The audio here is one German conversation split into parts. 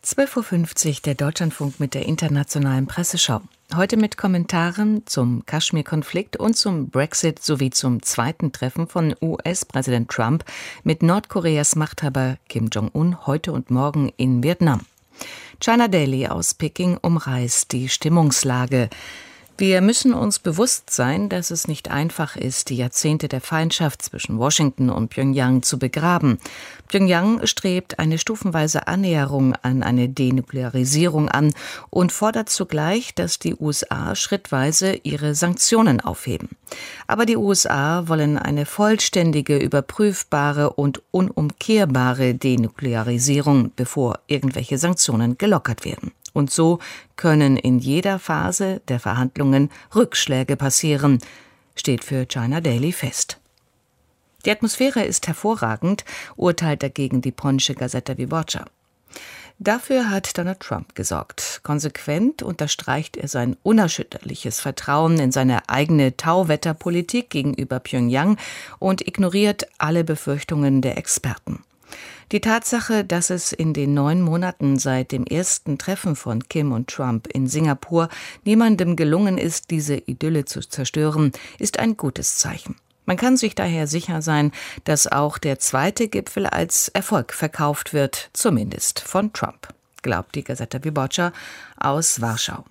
12:50 Uhr der Deutschlandfunk mit der internationalen Presseschau. Heute mit Kommentaren zum Kaschmir-Konflikt und zum Brexit sowie zum zweiten Treffen von US-Präsident Trump mit Nordkoreas Machthaber Kim Jong-un heute und morgen in Vietnam. China Daily aus Peking umreißt die Stimmungslage. Wir müssen uns bewusst sein, dass es nicht einfach ist, die Jahrzehnte der Feindschaft zwischen Washington und Pyongyang zu begraben. Pyongyang strebt eine stufenweise Annäherung an eine Denuklearisierung an und fordert zugleich, dass die USA schrittweise ihre Sanktionen aufheben. Aber die USA wollen eine vollständige, überprüfbare und unumkehrbare Denuklearisierung, bevor irgendwelche Sanktionen gelockert werden. Und so können in jeder Phase der Verhandlungen Rückschläge passieren, steht für China Daily fest. Die Atmosphäre ist hervorragend, urteilt dagegen die polnische Gazeta Wyborcza. Dafür hat Donald Trump gesorgt. Konsequent unterstreicht er sein unerschütterliches Vertrauen in seine eigene Tauwetterpolitik gegenüber Pyongyang und ignoriert alle Befürchtungen der Experten. Die Tatsache, dass es in den 9 Monaten seit dem ersten Treffen von Kim und Trump in Singapur niemandem gelungen ist, diese Idylle zu zerstören, ist ein gutes Zeichen. Man kann sich daher sicher sein, dass auch der zweite Gipfel als Erfolg verkauft wird, zumindest von Trump, glaubt die Gazeta Wyborcza aus Warschau.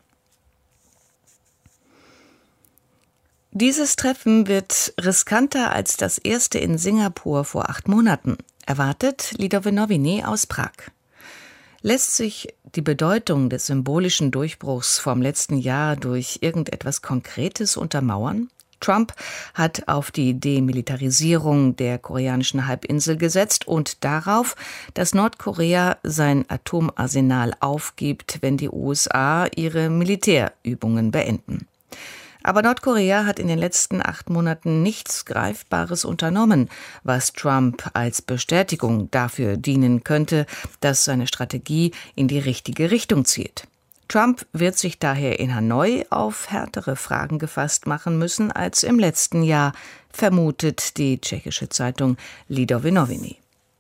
Dieses Treffen wird riskanter als das erste in Singapur vor 8 Monaten, erwartet Lidově Noviny aus Prag. Lässt sich die Bedeutung des symbolischen Durchbruchs vom letzten Jahr durch irgendetwas Konkretes untermauern? Trump hat auf die Demilitarisierung der koreanischen Halbinsel gesetzt und darauf, dass Nordkorea sein Atomarsenal aufgibt, wenn die USA ihre Militärübungen beenden. Aber Nordkorea hat in den letzten 8 Monaten nichts Greifbares unternommen, was Trump als Bestätigung dafür dienen könnte, dass seine Strategie in die richtige Richtung zielt. Trump wird sich daher in Hanoi auf härtere Fragen gefasst machen müssen als im letzten Jahr, vermutet die tschechische Zeitung Lidově Noviny.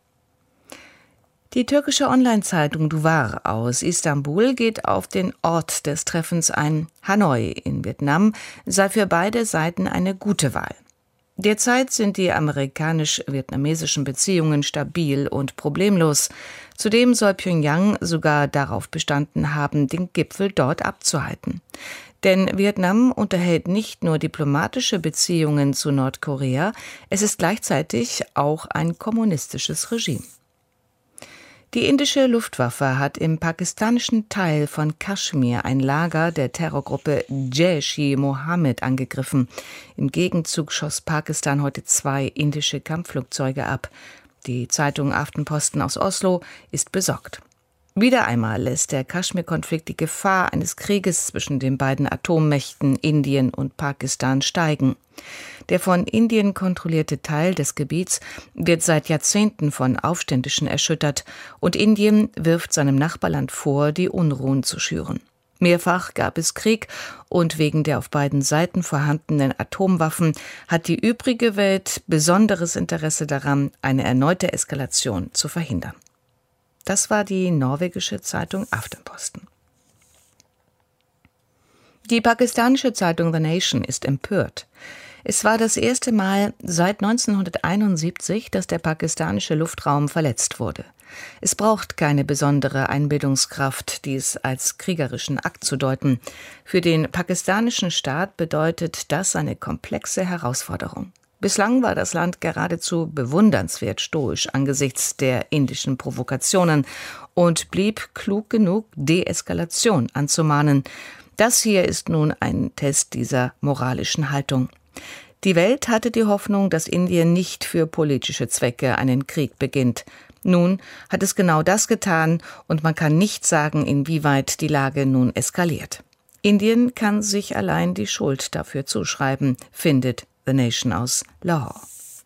Die türkische Online-Zeitung Duvar aus Istanbul geht auf den Ort des Treffens ein. Hanoi in Vietnam sei für beide Seiten eine gute Wahl. Derzeit sind die amerikanisch-vietnamesischen Beziehungen stabil und problemlos. Zudem soll Pyongyang sogar darauf bestanden haben, den Gipfel dort abzuhalten. Denn Vietnam unterhält nicht nur diplomatische Beziehungen zu Nordkorea, es ist gleichzeitig auch ein kommunistisches Regime. Die indische Luftwaffe hat im pakistanischen Teil von Kaschmir ein Lager der Terrorgruppe Jaish-e-Mohammed angegriffen. Im Gegenzug schoss Pakistan heute 2 indische Kampfflugzeuge ab. Die Zeitung Aftenposten aus Oslo ist besorgt. Wieder einmal lässt der Kaschmir-Konflikt die Gefahr eines Krieges zwischen den beiden Atommächten Indien und Pakistan steigen. Der von Indien kontrollierte Teil des Gebiets wird seit Jahrzehnten von Aufständischen erschüttert und Indien wirft seinem Nachbarland vor, die Unruhen zu schüren. Mehrfach gab es Krieg und wegen der auf beiden Seiten vorhandenen Atomwaffen hat die übrige Welt besonderes Interesse daran, eine erneute Eskalation zu verhindern. Das war die norwegische Zeitung Aftenposten. Die pakistanische Zeitung The Nation ist empört. Es war das erste Mal seit 1971, dass der pakistanische Luftraum verletzt wurde. Es braucht keine besondere Einbildungskraft, dies als kriegerischen Akt zu deuten. Für den pakistanischen Staat bedeutet das eine komplexe Herausforderung. Bislang war das Land geradezu bewundernswert stoisch angesichts der indischen Provokationen und blieb klug genug, Deeskalation anzumahnen. Das hier ist nun ein Test dieser moralischen Haltung. Die Welt hatte die Hoffnung, dass Indien nicht für politische Zwecke einen Krieg beginnt. Nun hat es genau das getan und man kann nicht sagen, inwieweit die Lage nun eskaliert. Indien kann sich allein die Schuld dafür zuschreiben, findet The Nation aus Lahore.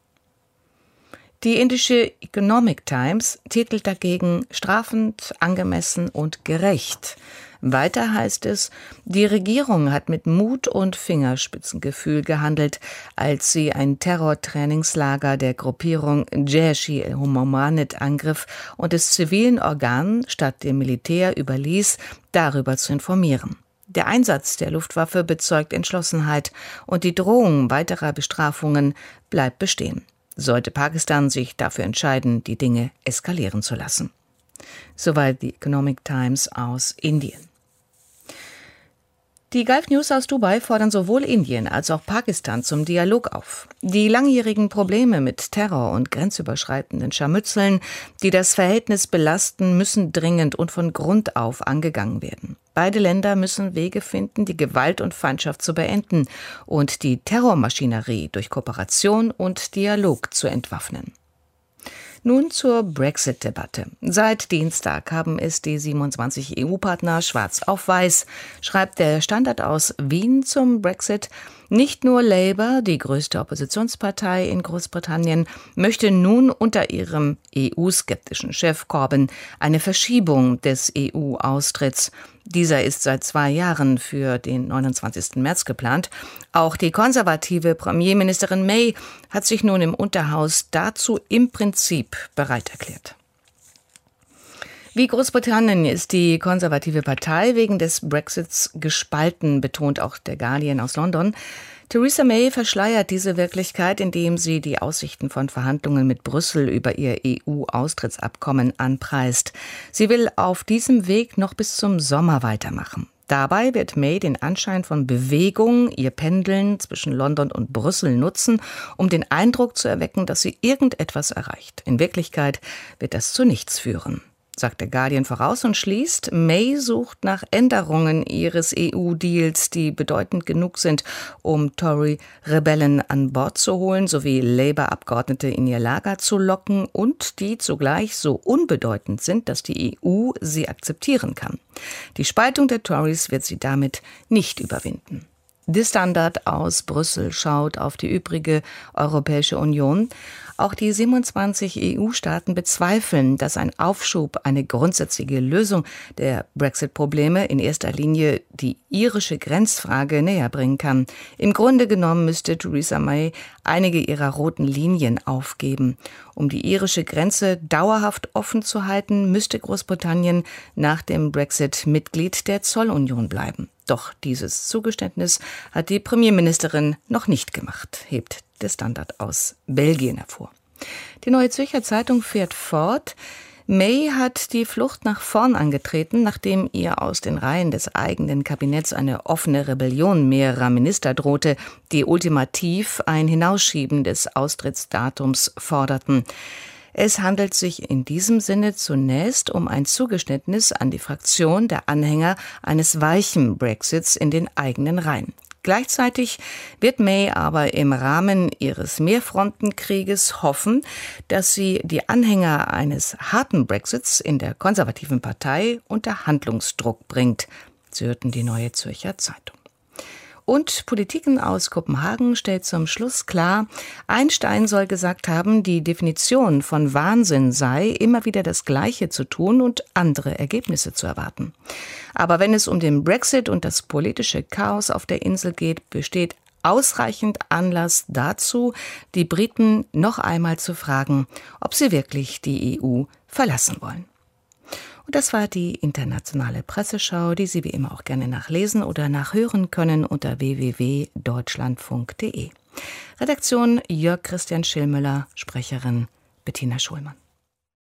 Die indische Economic Times titelt dagegen strafend, angemessen und gerecht. Weiter heißt es, die Regierung hat mit Mut und Fingerspitzengefühl gehandelt, als sie ein Terrortrainingslager der Gruppierung Jaish-e-Mohammed angriff und es zivilen Organen statt dem Militär überließ, darüber zu informieren. Der Einsatz der Luftwaffe bezeugt Entschlossenheit und die Drohung weiterer Bestrafungen bleibt bestehen. Sollte Pakistan sich dafür entscheiden, die Dinge eskalieren zu lassen. Soweit die Economic Times aus Indien. Die Gulf News aus Dubai fordern sowohl Indien als auch Pakistan zum Dialog auf. Die langjährigen Probleme mit Terror und grenzüberschreitenden Scharmützeln, die das Verhältnis belasten, müssen dringend und von Grund auf angegangen werden. Beide Länder müssen Wege finden, die Gewalt und Feindschaft zu beenden und die Terrormaschinerie durch Kooperation und Dialog zu entwaffnen. Nun zur Brexit-Debatte. Seit Dienstag haben es die 27 EU-Partner schwarz auf weiß, schreibt der Standard aus Wien zum Brexit. Nicht nur Labour, die größte Oppositionspartei in Großbritannien, möchte nun unter ihrem EU-skeptischen Chef Corbyn eine Verschiebung des EU-Austritts. Dieser ist seit 2 Jahren für den 29. März geplant. Auch die konservative Premierministerin May hat sich nun im Unterhaus dazu im Prinzip bereit erklärt. Wie Großbritannien ist die konservative Partei wegen des Brexits gespalten, betont auch der Guardian aus London. Theresa May verschleiert diese Wirklichkeit, indem sie die Aussichten von Verhandlungen mit Brüssel über ihr EU-Austrittsabkommen anpreist. Sie will auf diesem Weg noch bis zum Sommer weitermachen. Dabei wird May den Anschein von Bewegung, ihr Pendeln zwischen London und Brüssel nutzen, um den Eindruck zu erwecken, dass sie irgendetwas erreicht. In Wirklichkeit wird das zu nichts führen, sagt der Guardian voraus und schließt, May sucht nach Änderungen ihres EU-Deals, die bedeutend genug sind, um Tory-Rebellen an Bord zu holen, sowie Labour-Abgeordnete in ihr Lager zu locken und die zugleich so unbedeutend sind, dass die EU sie akzeptieren kann. Die Spaltung der Tories wird sie damit nicht überwinden. Der Standard aus Brüssel schaut auf die übrige Europäische Union. Auch die 27 EU-Staaten bezweifeln, dass ein Aufschub eine grundsätzliche Lösung der Brexit-Probleme, in erster Linie die irische Grenzfrage, näher bringen kann. Im Grunde genommen müsste Theresa May einige ihrer roten Linien aufgeben. Um die irische Grenze dauerhaft offen zu halten, müsste Großbritannien nach dem Brexit Mitglied der Zollunion bleiben. Doch dieses Zugeständnis hat die Premierministerin noch nicht gemacht, hebt der Standard aus Belgien hervor. Die Neue Zürcher Zeitung fährt fort. May hat die Flucht nach vorn angetreten, nachdem ihr aus den Reihen des eigenen Kabinetts eine offene Rebellion mehrerer Minister drohte, die ultimativ ein Hinausschieben des Austrittsdatums forderten. Es handelt sich in diesem Sinne zunächst um ein Zugeständnis an die Fraktion der Anhänger eines weichen Brexits in den eigenen Reihen. Gleichzeitig wird May aber im Rahmen ihres Mehrfrontenkrieges hoffen, dass sie die Anhänger eines harten Brexits in der konservativen Partei unter Handlungsdruck bringt. Sie hörten die Neue Zürcher Zeitung. Und Politiken aus Kopenhagen stellt zum Schluss klar, Einstein soll gesagt haben, die Definition von Wahnsinn sei, immer wieder das Gleiche zu tun und andere Ergebnisse zu erwarten. Aber wenn es um den Brexit und das politische Chaos auf der Insel geht, besteht ausreichend Anlass dazu, die Briten noch einmal zu fragen, ob sie wirklich die EU verlassen wollen. Und das war die internationale Presseschau, die Sie wie immer auch gerne nachlesen oder nachhören können unter www.deutschlandfunk.de. Redaktion Jörg Christian Schillmüller, Sprecherin Bettina Schulmann.